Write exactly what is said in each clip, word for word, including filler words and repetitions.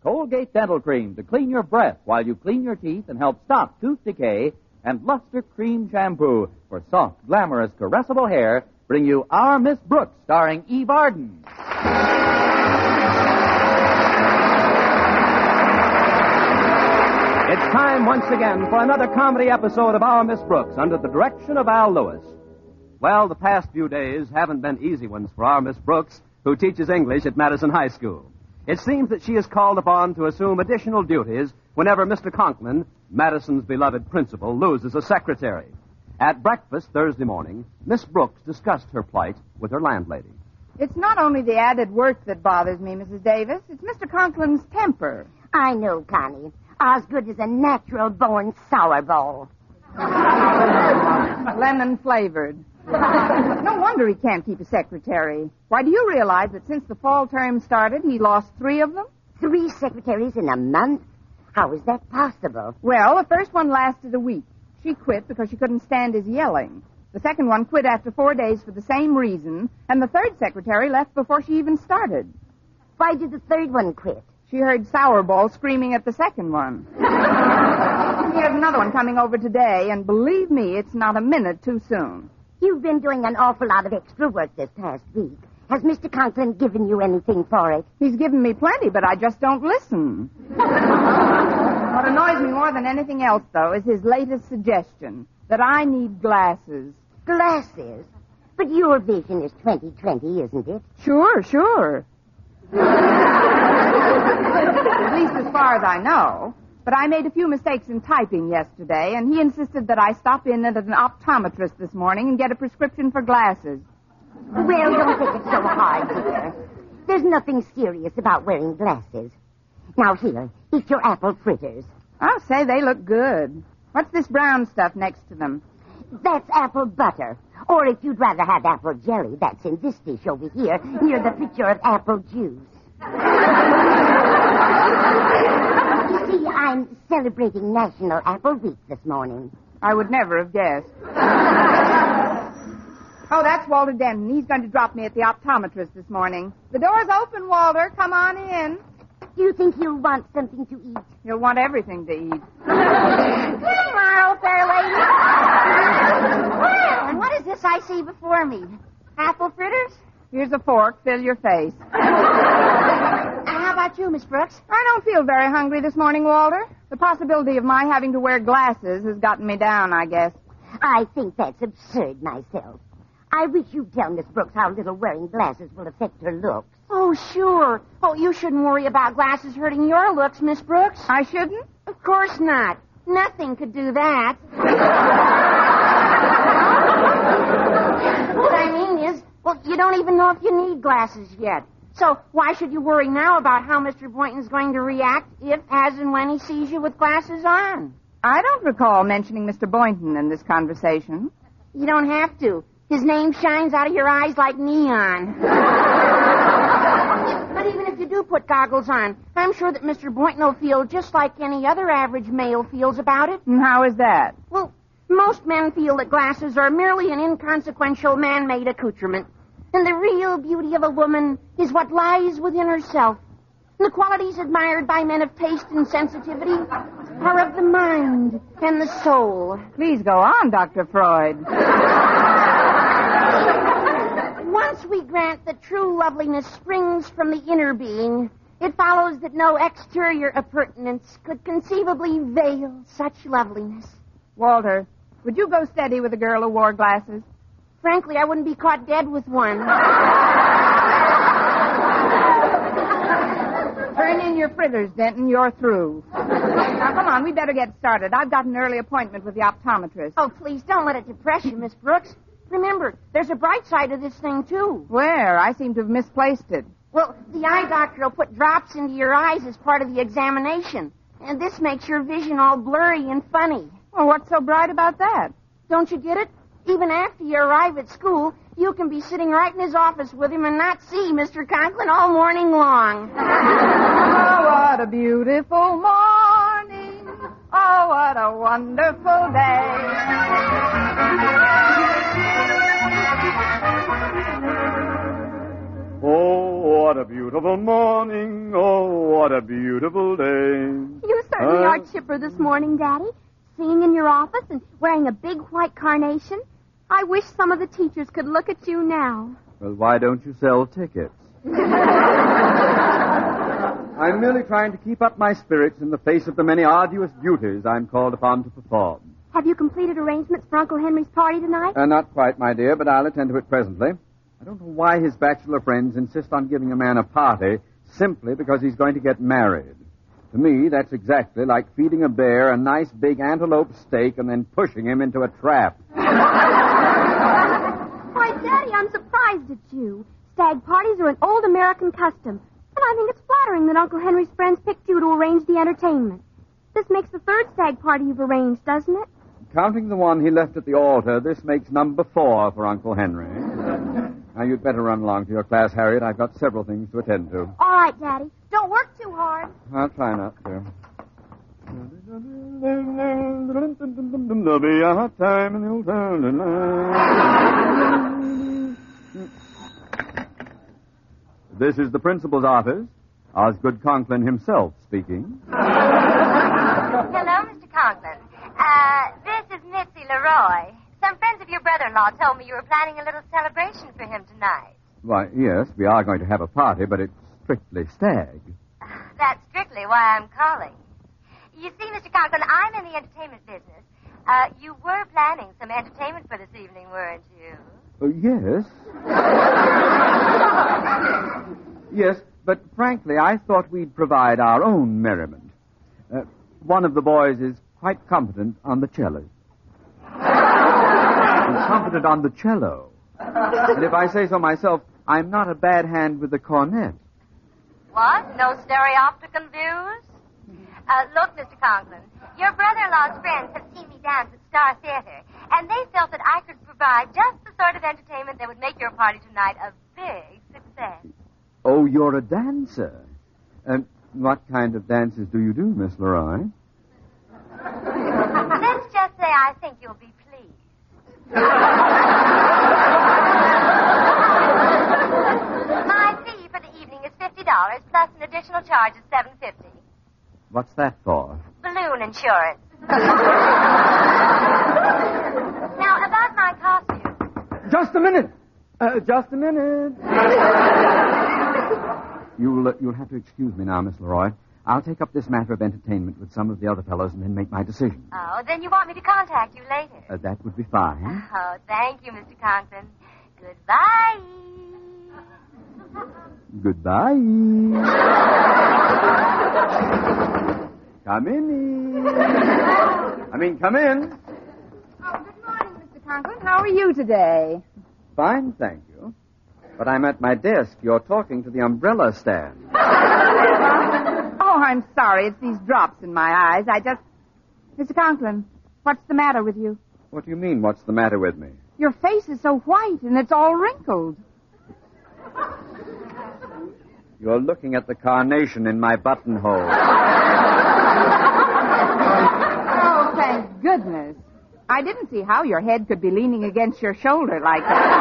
Colgate Dental Cream to clean your breath while you clean your teeth and help stop tooth decay, and Luster Cream Shampoo for soft, glamorous, caressable hair bring you Our Miss Brooks, starring Eve Arden. It's time once again for another comedy episode of Our Miss Brooks under the direction of Al Lewis. Well, the past few days haven't been easy ones for our Miss Brooks, who teaches English at Madison High School. It seems that she is called upon to assume additional duties whenever Mister Conklin, Madison's beloved principal, loses a secretary. At breakfast Thursday morning, Miss Brooks discussed her plight with her landlady. It's not only the added work that bothers me, Missus Davis. It's Mister Conklin's temper. I know, Connie. Osgood is a natural-born sourbowl. Lemon-flavored. No wonder he can't keep a secretary. Why, do you realize that since the fall term started, he lost three of them? Three secretaries in a month? How is that possible? Well, the first one lasted a week. She quit because she couldn't stand his yelling. The second one quit after four days for the same reason, and the third secretary left before she even started. Why did the third one quit? She heard Sourball screaming at the second one. He has another one coming over today, and believe me, it's not a minute too soon. You've been doing an awful lot of extra work this past week. Has Mister Conklin given you anything for it? He's given me plenty, but I just don't listen. What annoys me more than anything else, though, is his latest suggestion, that I need glasses. Glasses? But your vision is twenty twenty, isn't it? Sure, sure. At least as far as I know. But I made a few mistakes in typing yesterday, and he insisted that I stop in at an optometrist this morning and get a prescription for glasses. Well, don't take it so hard, dear. There's nothing serious about wearing glasses. Now, here, eat your apple fritters. I'll say they look good. What's this brown stuff next to them? That's apple butter. Or if you'd rather have apple jelly, that's in this dish over here, near the picture of apple juice. You see, I'm celebrating National Apple Week this morning. I would never have guessed. Oh, that's Walter Denton. He's going to drop me at the optometrist this morning. The door's open, Walter. Come on in. Do you think he'll want something to eat? He'll want everything to eat. Good morrow, fair lady. Well, and what is this I see before me? Apple fritters? Here's a fork. Fill your face. And how about you, Miss Brooks? I don't feel very hungry this morning, Walter. The possibility of my having to wear glasses has gotten me down, I guess. I think that's absurd myself. I wish you'd tell Miss Brooks how little wearing glasses will affect her looks. Oh, sure. Oh, you shouldn't worry about glasses hurting your looks, Miss Brooks. I shouldn't? Of course not. Nothing could do that. What I mean is, well, you don't even know if you need glasses yet. So why should you worry now about how Mister Boynton's going to react if, as and when he sees you with glasses on? I don't recall mentioning Mister Boynton in this conversation. You don't have to. His name shines out of your eyes like neon. But even if you do put goggles on, I'm sure that Mister Boynton will feel just like any other average male feels about it. And how is that? Well, most men feel that glasses are merely an inconsequential man-made accoutrement. And the real beauty of a woman is what lies within herself. And the qualities admired by men of taste and sensitivity are of the mind and the soul. Please go on, Doctor Freud. Once we grant that true loveliness springs from the inner being, it follows that no exterior appurtenance could conceivably veil such loveliness. Walter, would you go steady with a girl who wore glasses? Frankly, I wouldn't be caught dead with one. Turn in your fritters, Denton. You're through. Now, come on. We better get started. I've got an early appointment with the optometrist. Oh, please, don't let it depress you, Miss Brooks. Remember, there's a bright side to this thing, too. Where? I seem to have misplaced it. Well, the eye doctor will put drops into your eyes as part of the examination. And this makes your vision all blurry and funny. Well, what's so bright about that? Don't you get it? Even after you arrive at school, you can be sitting right in his office with him and not see Mister Conklin all morning long. Oh, what a beautiful morning. Oh, what a wonderful day. Oh, what a beautiful morning. Oh, what a beautiful day. You certainly Uh, are chipper this morning, Daddy. Singing in your office and wearing a big white carnation. I wish some of the teachers could look at you now. Well, why don't you sell tickets? I'm merely trying to keep up my spirits in the face of the many arduous duties I'm called upon to perform. Have you completed arrangements for Uncle Henry's party tonight? Uh, not quite, my dear, but I'll attend to it presently. I don't know why his bachelor friends insist on giving a man a party simply because he's going to get married. To me, that's exactly like feeding a bear a nice big antelope steak and then pushing him into a trap. Why, Daddy, I'm surprised at you. Stag parties are an old American custom, and I think it's flattering that Uncle Henry's friends picked you to arrange the entertainment. This makes the third stag party you've arranged, doesn't it? Counting the one he left at the altar, this makes number four for Uncle Henry. Now, you'd better run along to your class, Harriet. I've got several things to attend to. All right, Daddy. Don't work too hard. I'll try not to. There'll be a hot time in the old town. This is the principal's office. Osgood Conklin himself speaking. Hello, Mister Conklin. Uh, this is Mitzi Leroy. Some friends of your brother-in-law told me you were planning a little celebration for him tonight. Why, yes, we are going to have a party, but it's strictly stag. That's strictly why I'm calling. You see, Mister Conklin, I'm in the entertainment business. Uh, you were planning some entertainment for this evening, weren't you? Uh, yes. Yes, but frankly, I thought we'd provide our own merriment. Uh, one of the boys is quite competent on the cello. He's competent on the cello. And if I say so myself, I'm not a bad hand with the cornet. What? No stereopticon views? Uh, look, Mister Conklin, your brother-in-law's friends have seen me dance at Star Theater, and they felt that I could provide just the sort of entertainment that would make your party tonight a big success. Oh, you're a dancer. And what kind of dances do you do, Miss Leroy? Let's just say I think you'll be pleased. My fee for the evening is fifty dollars plus an additional charge of seven dollars and fifty cents. What's that for? Balloon insurance. Now, about my costume. Just a minute. Uh, just a minute. You'll, uh, you'll have to excuse me now, Miss Leroy. I'll take up this matter of entertainment with some of the other fellows and then make my decision. Oh, then you want me to contact you later? Uh, that would be fine. Oh, thank you, Mister Conklin. Goodbye. Goodbye. Come in. I mean, come in. Oh, good morning, Mister Conklin. How are you today? Fine, thank you. But I'm at my desk. You're talking to the umbrella stand. Oh, I'm sorry. It's these drops in my eyes. I just... Mister Conklin, what's the matter with you? What do you mean, what's the matter with me? Your face is so white, and it's all wrinkled. You're looking at the carnation in my buttonhole. Oh, thank goodness. I didn't see how your head could be leaning against your shoulder like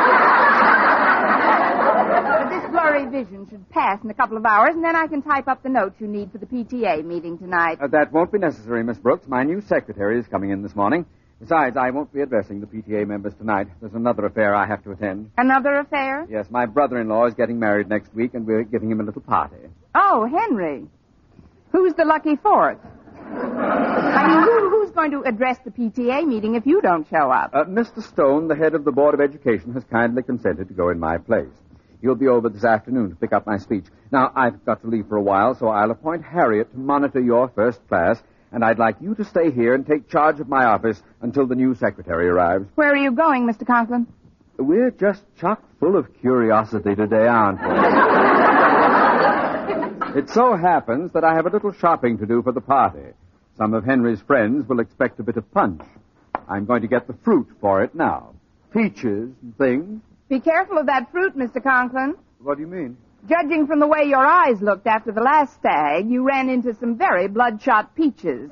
that. But this blurry vision should pass in a couple of hours, and then I can type up the notes you need for the P T A meeting tonight. Uh, that won't be necessary, Miss Brooks. My new secretary is coming in this morning. Besides, I won't be addressing the P T A members tonight. There's another affair I have to attend. Another affair? Yes, my brother-in-law is getting married next week, and we're giving him a little party. Oh, Henry. Who's the lucky fourth? I mean, who, who's going to address the P T A meeting if you don't show up? Uh, Mister Stone, the head of the Board of Education, has kindly consented to go in my place. He'll be over this afternoon to pick up my speech. Now, I've got to leave for a while, so I'll appoint Harriet to monitor your first class, and I'd like you to stay here and take charge of my office until the new secretary arrives. Where are you going, Mister Conklin? We're just chock full of curiosity today, aren't we? It so happens that I have a little shopping to do for the party. Some of Henry's friends will expect a bit of punch. I'm going to get the fruit for it now. Peaches and things. Be careful of that fruit, Mister Conklin. What do you mean? Judging from the way your eyes looked after the last stag, you ran into some very bloodshot peaches.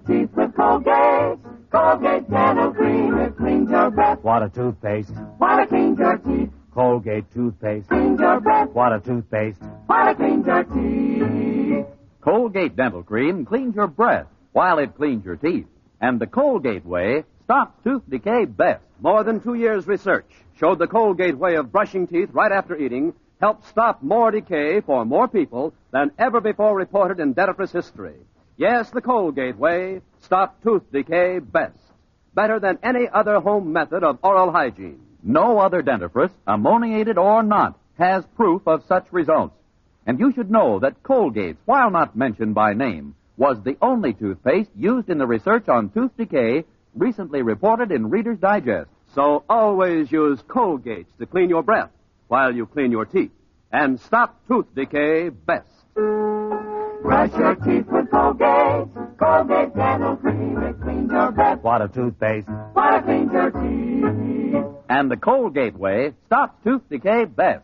teeth with Colgate. Colgate Dental Cream, it cleans your breath. What a toothpaste. While it cleans your teeth. Colgate toothpaste. Cleans your breath. What a toothpaste. While it cleans your teeth. Colgate Dental Cream cleans your breath while it cleans your teeth. And the Colgate way stops tooth decay best. More than two years' research showed the Colgate way of brushing teeth right after eating helped stop more decay for more people than ever before reported in dentifrice history. Yes, the Colgate way stopped tooth decay best. Better than any other home method of oral hygiene. No other dentifrice, ammoniated or not, has proof of such results. And you should know that Colgate, while not mentioned by name, was the only toothpaste used in the research on tooth decay recently reported in Reader's Digest. So always use Colgate to clean your breath while you clean your teeth. And stop tooth decay best. Brush your teeth with Colgate. Colgate Dental Cream, it cleans your breath. What a toothpaste. While it cleans your teeth. And the Colgate way stops tooth decay best.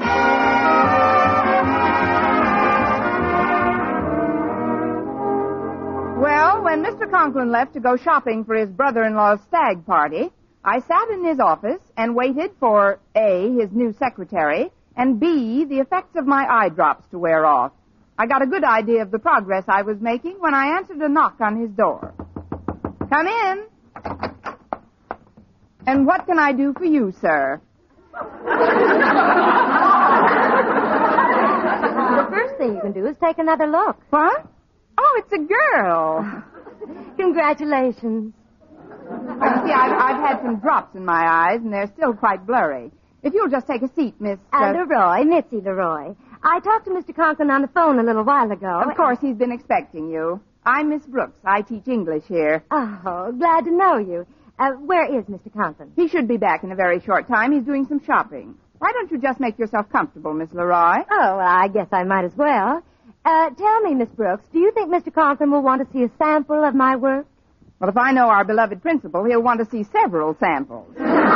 Well, when Mister Conklin left to go shopping for his brother-in-law's stag party, I sat in his office and waited for A, his new secretary, and B, the effects of my eye drops to wear off. I got a good idea of the progress I was making when I answered a knock on his door. Come in. And what can I do for you, sir? The first thing you can do is take another look. What? Oh, it's a girl. Congratulations. Uh, you see, I've, I've had some drops in my eyes, and they're still quite blurry. If you'll just take a seat, Miss... Uh, Uh, Leroy, Mitzi Leroy. I talked to Mister Conklin on the phone a little while ago. Of course, he's been expecting you. I'm Miss Brooks. I teach English here. Oh, glad to know you. Uh, where is Mister Conklin? He should be back in a very short time. He's doing some shopping. Why don't you just make yourself comfortable, Miss Leroy? Oh, well, I guess I might as well. Uh, tell me, Miss Brooks, do you think Mister Conklin will want to see a sample of my work? Well, if I know our beloved principal, he'll want to see several samples.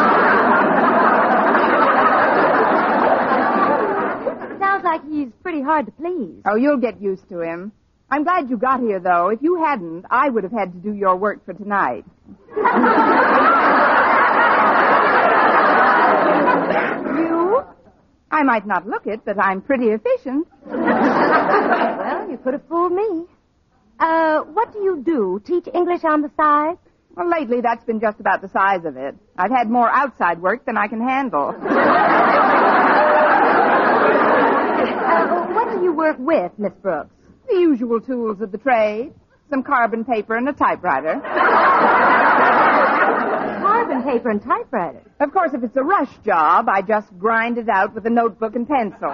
Sounds like he's pretty hard to please. Oh, you'll get used to him. I'm glad you got here, though. If you hadn't, I would have had to do your work for tonight. You? I might not look it, but I'm pretty efficient. Well, you could have fooled me. Uh, what do you do? Teach English on the side? Well, lately, that's been just about the size of it. I've had more outside work than I can handle. Uh, what do you work with, Miss Brooks? The usual tools of the trade. Some carbon paper and a typewriter. Carbon paper and typewriter? Of course, if it's a rush job, I just grind it out with a notebook and pencil.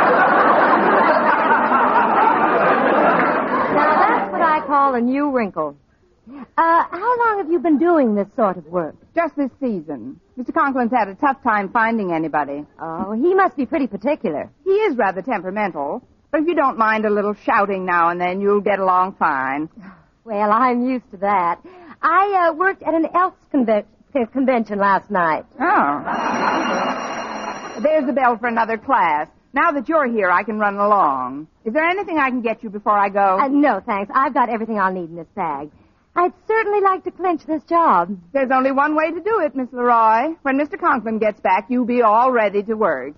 Now, that's what I call a new wrinkle. Uh, how long have you been doing this sort of work? Just this season. Mister Conklin's had a tough time finding anybody. Oh, he must be pretty particular. He is rather temperamental, but if you don't mind a little shouting now and then, you'll get along fine. Well, I'm used to that. I uh, worked at an Elks conven- convention last night. Oh. There's the bell for another class. Now that you're here, I can run along. Is there anything I can get you before I go? Uh, no, thanks. I've got everything I'll need in this bag. I'd certainly like to clinch this job. There's only one way to do it, Miss Leroy. When Mister Conklin gets back, you'll be all ready to work.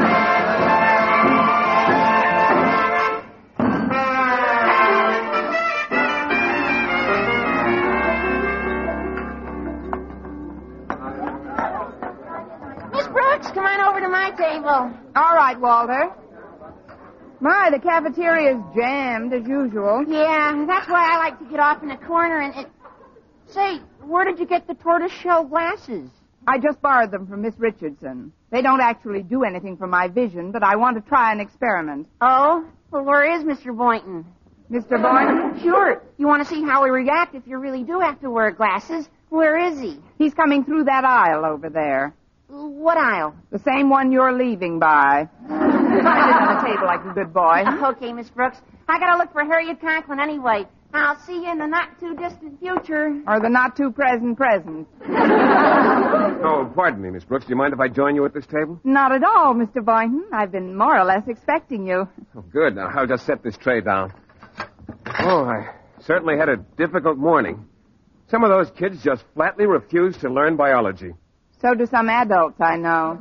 Miss Brooks, come on over to my table. All right, Walter. My, the cafeteria's jammed as usual. Yeah, that's why I like to get off in a corner and... It... Say, where did you get the tortoiseshell glasses? I just borrowed them from Miss Richardson. They don't actually do anything for my vision, but I want to try an experiment. Oh? Well, where is Mister Boynton? Mister Boynton? Sure. You want to see how he reacts if you really do have to wear glasses? Where is he? He's coming through that aisle over there. What aisle? The same one you're leaving by. Find it on the table like a good boy. Uh, okay, Miss Brooks. I gotta look for Harriet Conklin anyway. I'll see you in the not-too-distant future. Or the not-too-present present. Oh, pardon me, Miss Brooks. Do you mind if I join you at this table? Not at all, Mister Boynton. I've been more or less expecting you. Oh, good. Now, I'll just set this tray down. Oh, I, Certainly had a difficult morning. Some of those kids just flatly refuse to learn biology. So do some adults I know.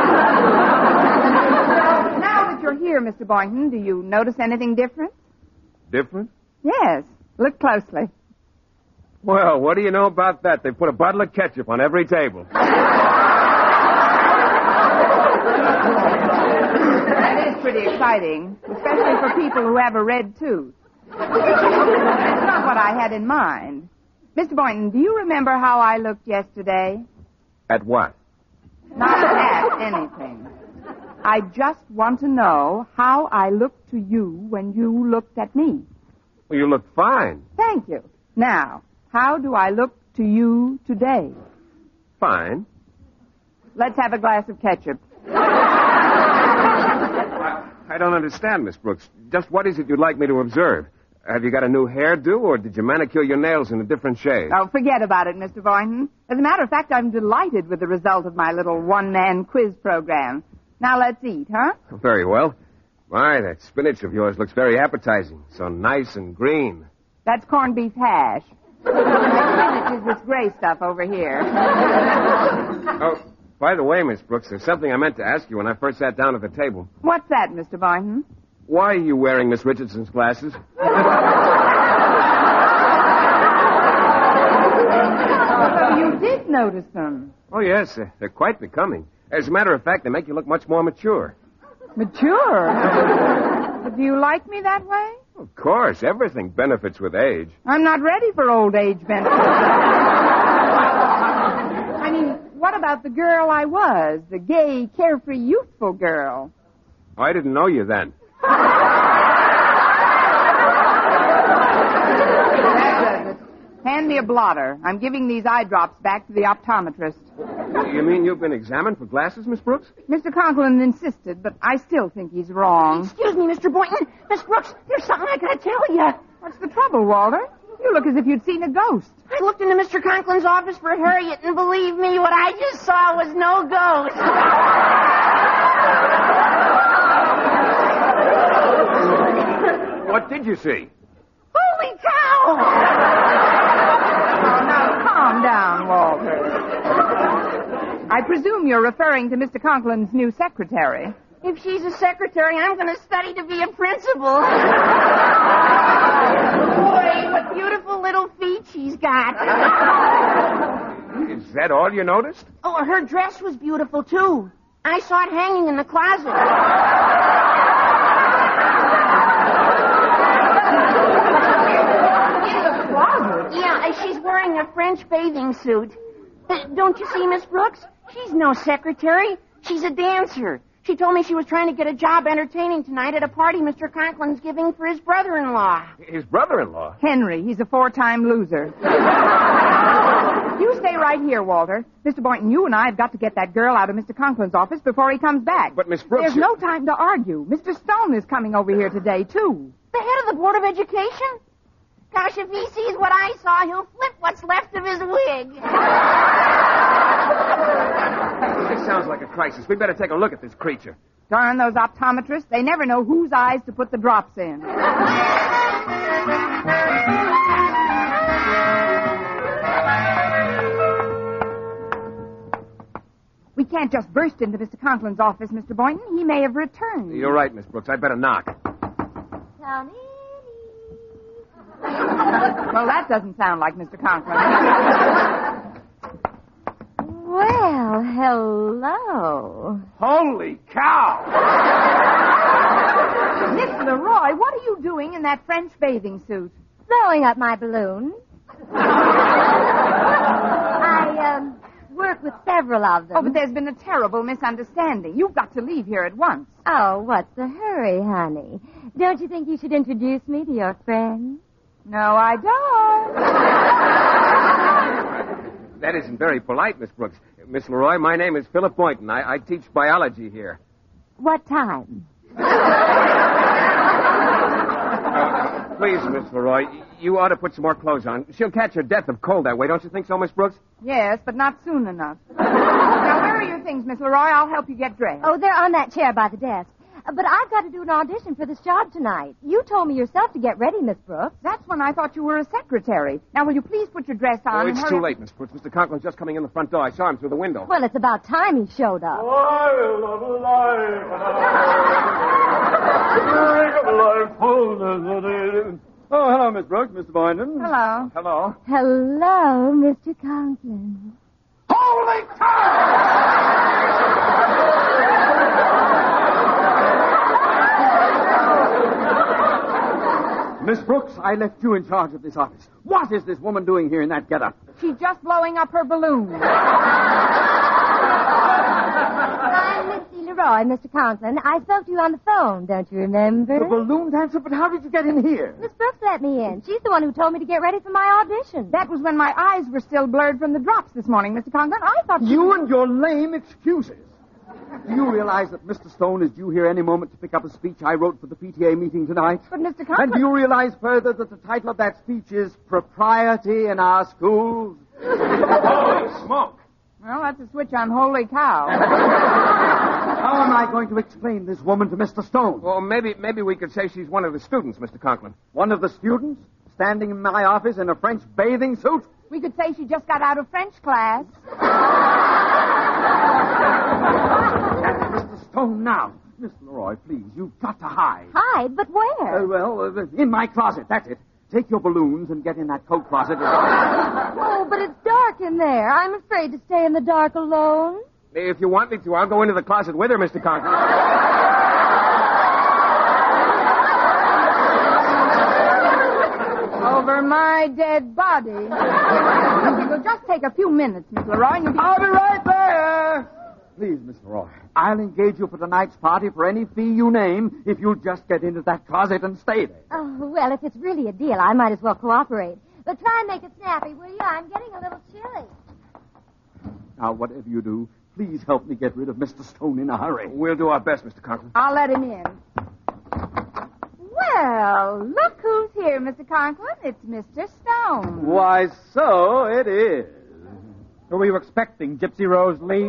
Now that you're here, Mister Boynton, do you notice anything different? Different? Yes. Look closely. Well, what do you know about that? They put a bottle of ketchup on every table. That is pretty exciting, especially for people who have a red tooth. That's not what I had in mind. Mister Boynton, do you remember how I looked yesterday? At what? Not at anything. I just want to know how I looked to you when you looked at me. Well, you look fine. Thank you. Now, how do I look to you today? Fine. Let's have a glass of ketchup. I, I don't understand, Miss Brooks. Just what is it you'd like me to observe? Have you got a new hairdo, or did you manicure your nails in a different shade? Oh, forget about it, Mister Boynton. As a matter of fact, I'm delighted with the result of my little one-man quiz program. Now let's eat, huh? Very well. My, that spinach of yours looks very appetizing. So nice and green. That's corned beef hash. Spinach is this gray stuff over here. Oh, by the way, Miss Brooks, there's something I meant to ask you when I first sat down at the table. What's that, Mister Boynton? Why are you wearing Miss Richardson's glasses? So you did notice them. Oh, yes. Uh, they're quite becoming. As a matter of fact, they make you look much more mature. Mature? But do you like me that way? Of course. Everything benefits with age. I'm not ready for old age benefits. I mean, what about the girl I was? The gay, carefree, youthful girl? Oh, I didn't know you then. That does it. Hand me a blotter. I'm giving these eye drops back to the optometrist. You mean you've been examined for glasses, Miss Brooks? Mister Conklin insisted, but I still think he's wrong. Excuse me, Mister Boynton. Miss Brooks, there's something I gotta tell you. What's the trouble, Walter? You look as if you'd seen a ghost. I looked into Mister Conklin's office for Harriet, and believe me, what I just saw was no ghost. What did you see? Holy cow! Oh, now calm down, Walter. I presume you're referring to Mister Conklin's new secretary. If she's a secretary, I'm going to study to be a principal. Boy, what beautiful little feet she's got. Is that all you noticed? Oh, her dress was beautiful, too. I saw it hanging in the closet. Yeah, she's wearing a French bathing suit. Uh, don't you see, Miss Brooks? She's no secretary. She's a dancer. She told me she was trying to get a job entertaining tonight at a party Mister Conklin's giving for his brother-in-law. His brother-in-law? Henry. He's a four-time loser. You stay right here, Walter. Mister Boynton, you and I have got to get that girl out of Mister Conklin's office before he comes back. But, Miss Brooks... There's you... no time to argue. Mister Stone is coming over here today, too. The head of the Board of Education? Gosh, if he sees what I saw, he'll flip what's left of his wig. This sounds like a crisis. We better take a look at this creature. Darn those optometrists. They never know whose eyes to put the drops in. We can't just burst into Mister Conklin's office, Mister Boynton. He may have returned. You're right, Miss Brooks. I'd better knock. Come in. Well, that doesn't sound like Mister Conklin. Well, hello. Holy cow! Miss Leroy, what are you doing in that French bathing suit? Blowing up my balloon. I, um, work with several of them. Oh, but there's been a terrible misunderstanding. You've got to leave here at once. Oh, what's the hurry, honey? Don't you think you should introduce me to your friends? No, I don't. That isn't very polite, Miss Brooks. Miss Leroy, my name is Philip Boynton. I, I teach biology here. What time? Uh, please, Miss Leroy, you ought to put some more clothes on. She'll catch her death of cold that way, don't you think so, Miss Brooks? Yes, but not soon enough. Now, where are your things, Miss Leroy? I'll help you get dressed. Oh, they're on that chair by the desk. But I've got to do an audition for this job tonight. You told me yourself to get ready, Miss Brooks. That's when I thought you were a secretary. Now, will you please put your dress on? Oh, and it's hurry too up- late, Miss Brooks. Mister Conklin's just coming in the front door. I saw him through the window. Well, it's about time he showed up. Oh, hello, Miss Brooks, Mister Boynton. Hello. Hello. Hello, Mister Conklin. Holy Miss Brooks, I left you in charge of this office. What is this woman doing here in that getup? She's just blowing up her balloon. I'm Missy Leroy, Mister Conklin. I spoke to you on the phone, don't you remember? The balloon dancer? But how did you get in here? Miss Brooks let me in. She's the one who told me to get ready for my audition. That was when my eyes were still blurred from the drops this morning, Mister Conklin. I thought You and your lame excuses. Do you realize that Mister Stone is due here any moment to pick up a speech I wrote for the P T A meeting tonight? But, Mister Conklin... And do you realize further that the title of that speech is Propriety in Our Schools? Holy smoke. Well, that's a switch on Holy Cow. How am I going to explain this woman to Mister Stone? Well, maybe maybe we could say she's one of the students, Mister Conklin. One of the students standing in my office in a French bathing suit? We could say she just got out of French class. That's Mister Stone now. Miss Leroy, please, you've got to hide. Hide? But where? Uh, well, uh, in my closet, that's it. Take your balloons and get in that coat closet. Oh, but it's dark in there. I'm afraid to stay in the dark alone. If you want me to, I'll go into the closet with her, Mister Conklin. Over my dead body. It'll just take a few minutes, Miss Leroy. And you'll be... I'll be right there. Please, Miss Leroy, I'll engage you for tonight's party for any fee you name if you'll just get into that closet and stay there. Oh, well, if it's really a deal, I might as well cooperate. But try and make it snappy, will you? I'm getting a little chilly. Now, whatever you do, please help me get rid of Mister Stone in a hurry. We'll do our best, Mister Conklin. I'll let him in. Well, look who's here, Mister Conklin. It's Mister Stone. Why, so it is. Who were you expecting, Gypsy Rose Lee?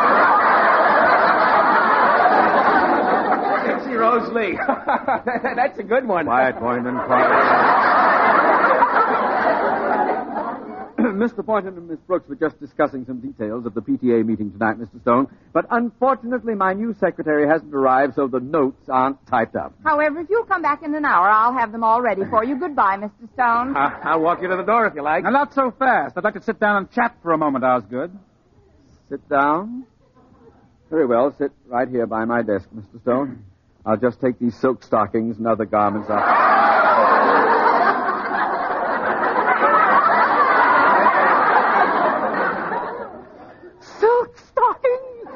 Gypsy Rose Lee. That's a good one. Quiet, Boynton, quiet. Mister Boynton and Miss Brooks were just discussing some details of the P T A meeting tonight, Mister Stone. But unfortunately, my new secretary hasn't arrived, so the notes aren't typed up. However, if you'll come back in an hour, I'll have them all ready for you. Goodbye, Mister Stone. Uh, I'll walk you to the door if you like. Now, not so fast. I'd like to sit down and chat for a moment, Osgood. Sit down. Very well, sit right here by my desk, Mister Stone. I'll just take these silk stockings and other garments out. Silk stockings?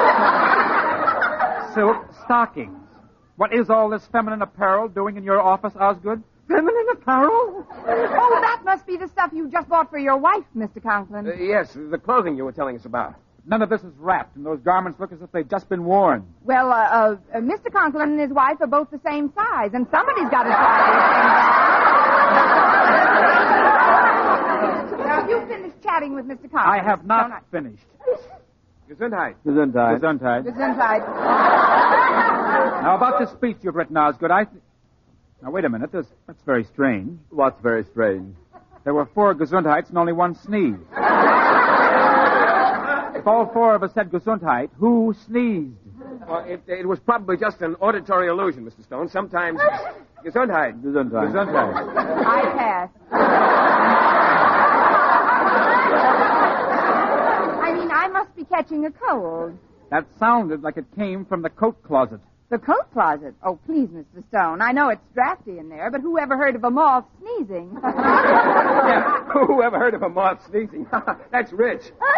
Silk stockings. What is all this feminine apparel doing in your office, Osgood? Feminine apparel? Oh, that must be the stuff you just bought for your wife, Mister Conklin. Uh, yes, the clothing you were telling us about. None of this is wrapped, and those garments look as if they've just been worn. Well, uh, uh, uh, Mister Conklin and his wife are both the same size, and somebody's got to try these things. Now, you finished chatting with Mister Conklin. I have not Don't I- finished. Gesundheit. Gesundheit. Gesundheit. Gesundheit. Now, about this speech you've written, Osgood, I... Th- now, wait a minute. This, that's very strange. What's very strange? There were four Gesundheits and only one sneeze. If all four of us said Gesundheit, who sneezed? Well, it, it was probably just an auditory illusion, Mister Stone. Sometimes... Gesundheit. Gesundheit. Gesundheit. I pass. I mean, I must be catching a cold. That sounded like it came from the coat closet. The coat closet? Oh, please, Mister Stone. I know it's drafty in there, but who ever heard of a moth sneezing? Yeah, who ever heard of a moth sneezing? That's rich.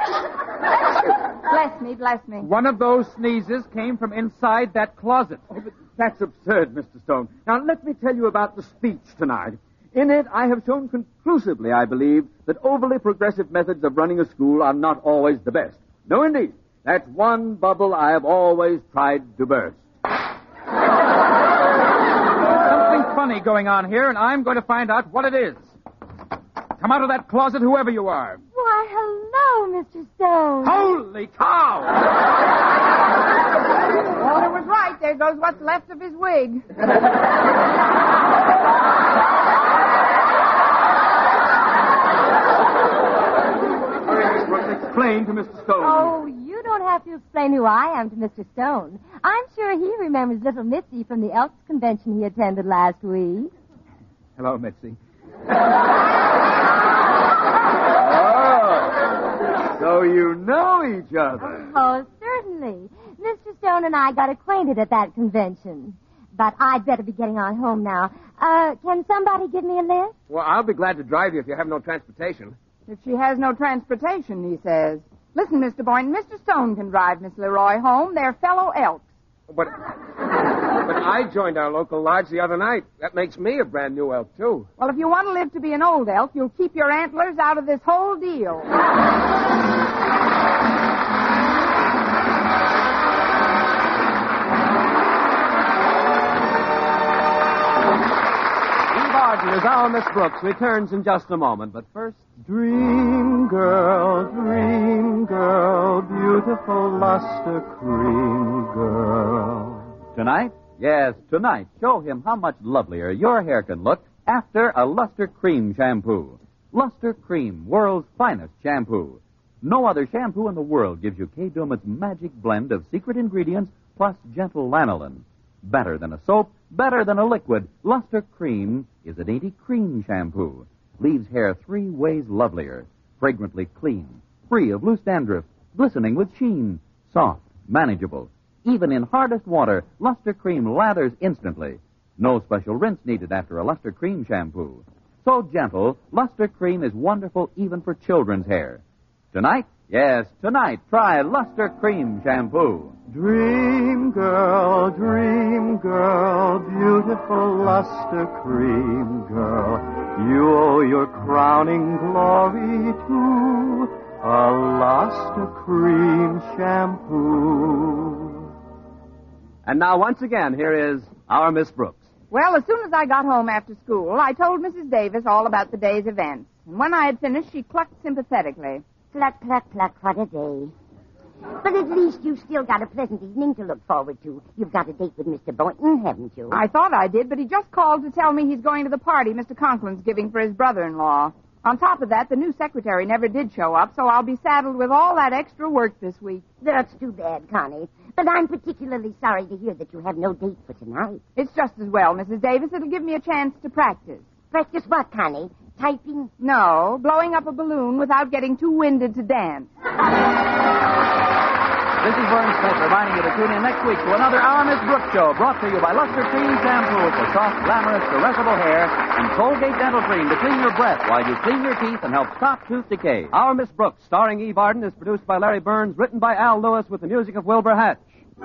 Bless me, bless me. One of those sneezes came from inside that closet. Oh, but that's absurd, Mister Stone. Now, let me tell you about the speech tonight. In it, I have shown conclusively, I believe, that overly progressive methods of running a school are not always the best. No, indeed. That's one bubble I have always tried to burst. Something funny going on here, and I'm going to find out what it is. Come out of that closet, whoever you are. Why, hello, Mister Stone. Holy cow! Walter was right. there goes what's left of his wig. Explain to Mister Stone. Oh, you don't have to explain who I am to Mister Stone. I'm sure he remembers little Mitzi from the Elks convention he attended last week. Hello, Mitzi. Oh, so you know each other. Oh, certainly. Mister Stone and I got acquainted at that convention. But I'd better be getting on home now. Uh, can somebody give me a lift? Well, I'll be glad to drive you if you have no transportation. If she has no transportation, he says. Listen, Mister Boynton, Mister Stone can drive Miss Leroy home. They're fellow Elks. But, but I joined our local lodge the other night. That makes me a brand new elk, too. Well, if you want to live to be an old elk, you'll keep your antlers out of this whole deal. As our Miss Brooks returns in just a moment, but first... Dream girl, dream girl, beautiful luster cream girl. Tonight? Yes, tonight. Show him how much lovelier your hair can look after a Luster Cream shampoo. Luster Cream, world's finest shampoo. No other shampoo in the world gives you Kay Daumit's magic blend of secret ingredients plus gentle lanolin. Better than a soap, better than a liquid, Luster Cream is a dainty cream shampoo. Leaves hair three ways lovelier. Fragrantly clean, free of loose dandruff, glistening with sheen, soft, manageable. Even in hardest water, Luster Cream lathers instantly. No special rinse needed after a Luster Cream shampoo. So gentle, Luster Cream is wonderful even for children's hair. Tonight, yes, tonight, try Luster Cream shampoo. Dream girl, dream girl, beautiful luster cream girl, you owe your crowning glory to a luster cream shampoo. And now, once again, here is our Miss Brooks. Well, as soon as I got home after school, I told Missus Davis all about the day's events. And when I had finished, she clucked sympathetically. Cluck, cluck, cluck, what a day. But at least you've still got a pleasant evening to look forward to. You've got a date with Mister Boynton, haven't you? I thought I did, but he just called to tell me he's going to the party Mister Conklin's giving for his brother-in-law. On top of that, the new secretary never did show up, so I'll be saddled with all that extra work this week. That's too bad, Connie. But I'm particularly sorry to hear that you have no date for tonight. It's just as well, Missus Davis. It'll give me a chance to practice. Practice what, Connie? Typing? No, blowing up a balloon without getting too winded to dance. This is Vern Smith reminding you to tune in next week to another Our Miss Brooks show brought to you by Luster Cream Shampoo for soft, glamorous, caressable hair and Colgate Dental Cream to clean your breath while you clean your teeth and help stop tooth decay. Our Miss Brooks, starring Eve Arden, is produced by Larry Burns, written by Al Lewis with the music of Wilbur Hatch.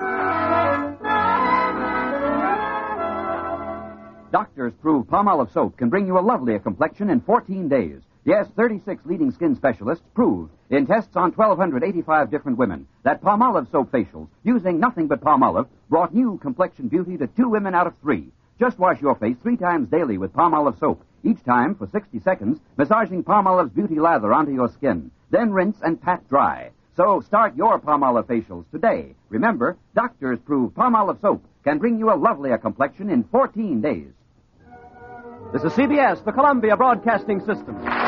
Doctors prove Palmolive soap can bring you a lovelier complexion in fourteen days. Yes, thirty-six leading skin specialists proved in tests on one thousand two hundred eighty-five different women that Palmolive soap facials, using nothing but Palmolive, brought new complexion beauty to two women out of three. Just wash your face three times daily with Palmolive soap, each time for sixty seconds, massaging Palmolive's beauty lather onto your skin. Then rinse and pat dry. So start your Palmolive facials today. Remember, doctors prove Palmolive soap can bring you a lovelier complexion in fourteen days. This is C B S, the Columbia Broadcasting System.